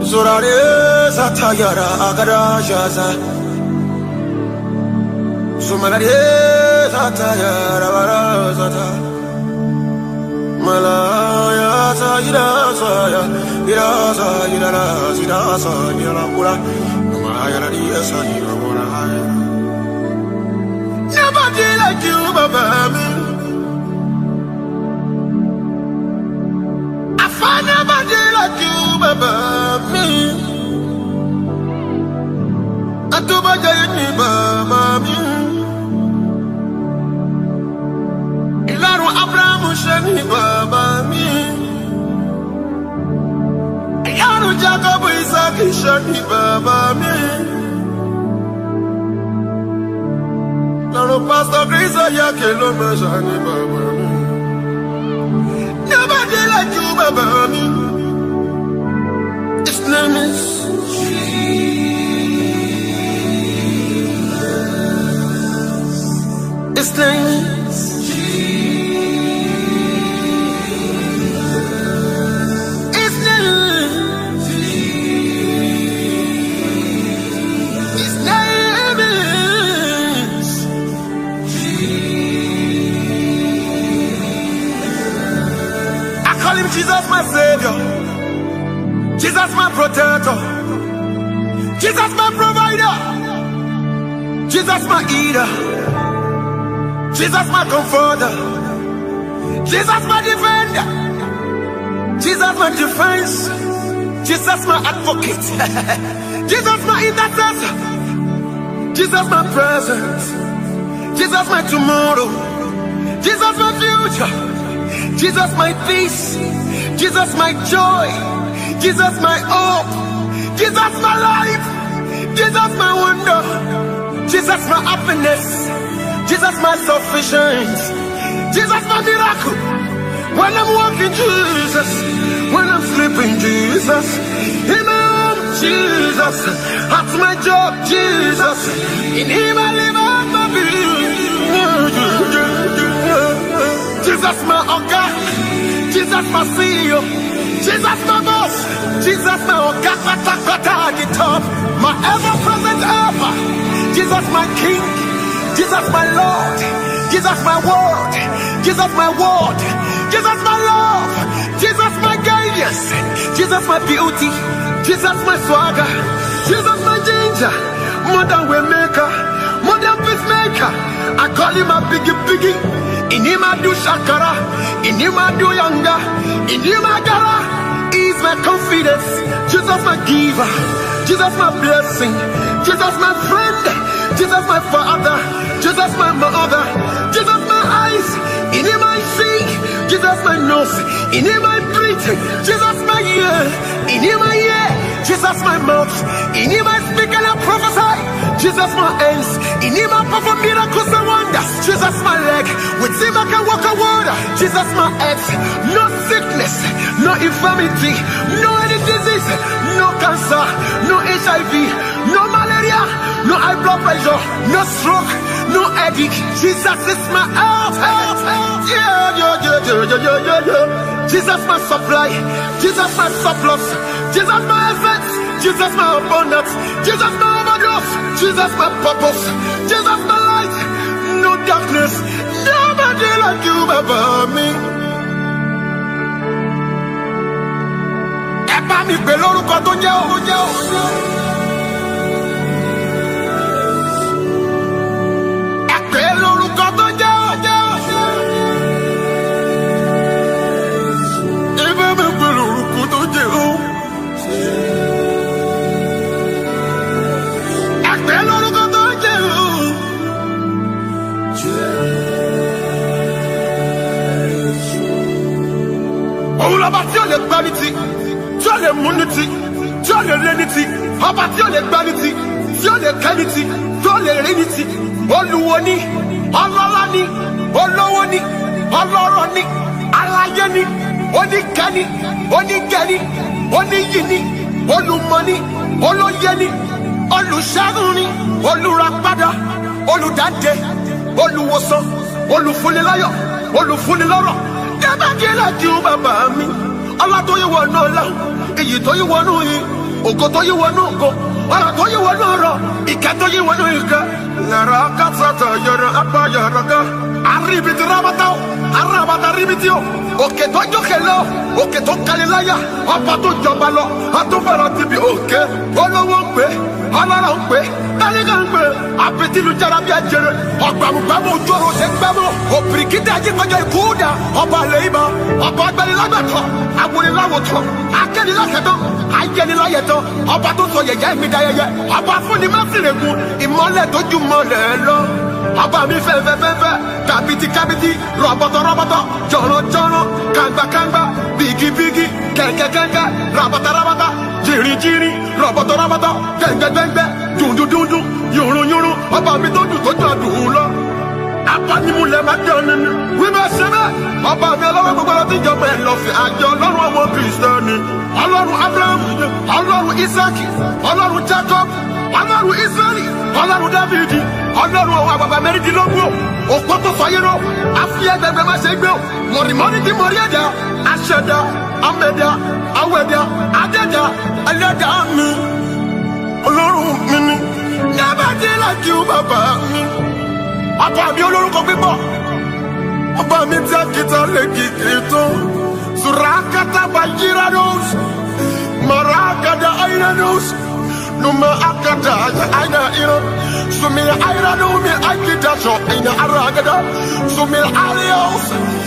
Zorare Zatayara Agarajaza Zumanare Zatayara Barazata Malaya Sayirasaya Irasa Irara Zirasa Irakura Mayara Diasa Iramura. Nobody like you, Baba. I find nobody like you, Baba. I do Baba, Ilaro Abraham Shani Baba, Ilaro Jacob Isaac Shani Baba, Ilaro Pastor Chris Ayakelo Shani Baba. Nobody like you, Baba. His name is Jesus. His name is Jesus. His name is Jesus. His name is Jesus. I call him Jesus, my Savior. Jesus, my protector. Jesus, my provider. Jesus, my eater. Jesus, my comforter. Jesus, my defender. Jesus, my defense. Jesus, my advocate. Jesus, my intercessor. Jesus, my present. Jesus, my tomorrow. Jesus, my future. Jesus, my peace. Jesus, my joy. Jesus, my hope. Jesus, my life. Jesus, my wonder. Jesus, my happiness. Jesus, my sufficiency. Jesus, my miracle. When I'm walking, Jesus. When I'm sleeping, Jesus. In my home, Jesus. At my job, Jesus. In him I live out my being. Jesus, my Oga. Jesus, my CEO. Jesus, my boss. Jesus, my Oga, at the top. My ever-present helper. Jesus, my King. Jesus, my Lord. Jesus, my word. Jesus, my word. Jesus, my love. Jesus, my guidance. Jesus, my beauty. Jesus, my swagger. Jesus, my ginger. Modern way maker. Modern peacemaker. I call him a biggie. In him I do shakara. In him I do yanga. In him I gala. He's my confidence. Jesus, my giver. Jesus, my blessing. Jesus, my friend. Jesus, my father. Jesus, my mother. Jesus, my eyes. In him I see. Jesus, my nose. In him I breathe. Jesus, my ear. In him I hear. Jesus, my mouth. In him I speak and I prophesy. Jesus, my hands. In him I perform miracles and wonders. Jesus, my leg. With him I can walk on water. Jesus, my head. No sickness. No infirmity. No any disease. No cancer. No HIV. No malaria. No high blood pressure. No stroke. No headache. Jesus is my health. Yeah. Jesus, my supply. Jesus, my surplus. Jesus, my essence. Jesus, my abundance. Jesus, my overdose. Jesus, my purpose. Jesus, my light. No darkness. Nobody like you above me. Eba mi pe lórúkọ tó jẹ́ o. Ẹ pè lórúkọ tó jẹ́ o. Eba mi pe lórúkọ tó jẹ́ o. Ẹ pè lórúkọ tó jẹ́ o. Òun lọ́ba tí ó lè gbá ní ti. Tí ó lè mú ní ti, tí ó lè ré ní ti, ọba tí ó lè gbá ní ti, tí ó lè kẹ́ ní ti, tí ó lè rí ní ti, olùwò ni, ọlọ́lá ni, olówó ni, ọlọ́rọ̀ ni, aláyé ni, oníkẹ́ ni, onígẹ̀ ni, oníyì ni, olùmọ̀ ni, olóyè ni, olùṣẹ́gun ni, olùràpadà, olùdáǹdè, olùwòsàn, olùfúnniláyọ̀, olùfúnnilọ́rọ̀. Dẹ́gbàgì láti bàbá mi. Allah tó yí wọnú ọlá, èyí tó yí wọnú yìí, ògo tó yí wọnú ògo, ọ̀rọ̀ tó yí wọnú ọ̀rọ̀, ìkẹ́ tó yí wọnú ìkẹ́. Lẹ́rọ akásàtà yẹrẹ apá yẹrẹ ká. Arìbìtì rábátá o, arábàtà rìbìtì o. Òkè tó jókè lọ, òkè tó kalẹ̀ láyà, ọba tó jọba lọ, àtúbọ̀rọ̀ ti bí òkè. Olówó ń pè, ọlọ́rọ̀ ń pè, tálíkà ń pè, àbètìlújára bí ajẹrẹ. Ọ̀gbàmùgbàmù òjòrò ṣe gbàmù, òbìrìkìtì ajíkọjọ ìkúdà. Ọba àlẹ́ ìmọ̀, ọba agbanilágbàtọ̀, agboniláwòtọ̀, akẹ́niláṣẹ́tọ̀, ayẹniláyẹtọ̀, ọba tó sọ yẹ̀yẹ́ mi dayẹyẹ, ọba fúnni má fìrègùn, ìmọ́lẹ̀ tó ju mọ́lẹ̀ lọ. Ọba mi fẹ́fẹ́fẹ́fẹ́, kàbìtì, rọ̀bọ̀tọ̀, jọ̀rọ̀jọ̀rọ̀, kàngbàkàngbà, bìgìbìgì, kẹ̀kẹ́kẹ́kẹ́, rabata, jìrìjìrì, rọ̀bọ̀tọ̀, gbẹ̀ngbẹ̀gbẹ̀, dùndùndùndù, yòrùnyòrùn, ọba mi tó dùn tó jọ dùn lọ. Abanimulẹ̀ máa jẹ́ nínú. Wíwá ṣe bẹ́ẹ̀, ọba mi ọlọ́wọ́ gbogbo ọlọ́tí ìjọba ẹ̀ lọ́fẹ̀ẹ́ àjọ ọlọ́run ọmọ Kristẹni. Ọlọ́run Abraham, ọlọ́run Isaki, ọlọ́run Jacob, ọlọ́run Israẹli, ọlọ́run Dávidi, ọlọ́run àwọn àgbàgbà mẹ́rìndínlógún. Òpó tó fàyè rọ, àfi ẹgbẹgbẹ máa ṣe gbé o. Mọ̀rìmọ́rì ti mọ̀rí ẹ̀dá, aṣẹ̀dá, amẹ̀dá, awẹ̀dá, adẹ́dá, ẹlẹ́dá mi. Ọlọ́run mi ni, never dey like you bàbá mi. Ọba mi olórúkọ pípọ̀, ọba mi tí a kìtà lè kìkì tó. Surakata Bajirados, Maragada Airados, Numa Akata Aina Iro, Sumil Airado, Mi Akidaso, Aina Aragada, Sumil Alios,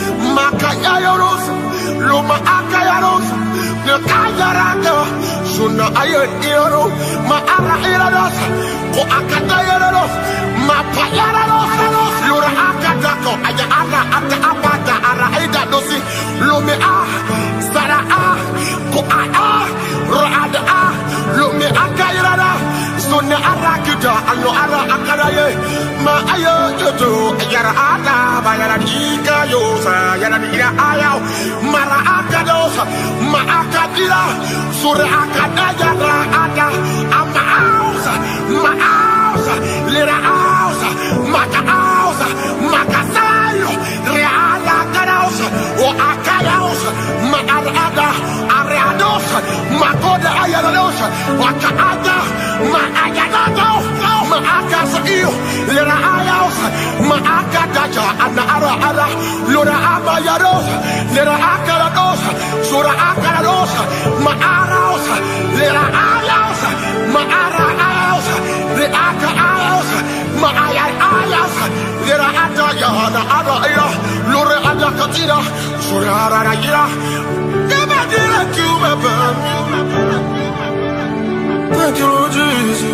Makayaros, Luma Akayaros, Nakayaraka, Suna Ayan Iro, Maara Irados, Ko Akatayaros, Mapayarados, Lura Akatako, Aya Ara Ata Apata, Ara Aida Dosi, Lume A, Sara A, Ko A, Roada A, Lume Akayarada, Suna Arakita, Alo Ara Akaraye, Ma Ayo Jojo, Yara Ada, Bayara Ika Yosa, Yara Ira Ayao, Mara Akados, Ma Akadira, Sura Akadayara Ada, Ama Ausa, Ma Ausa, Lira Ausa, Maka Ausa, Makasayo, Reala Kadausa, O Akayausa, Ma Arada, Areados, Makoda Ayarados, Wakaada, Ma Ayanados, Ma Akasio, Lira Ayaos, Ma Akadaja, Ana Ara, Lura Abayados, Lira Akarados, Sura Akarados, Ma Araos, Lira Ayaos, Ma Ara Ayaos, the Aka Ayaos, Ma Ayas, Lira Ataya, Ara Ira, Lura Adakatira, Sura Aragira, never did like you, my baby. Thank you, Lord Jesus.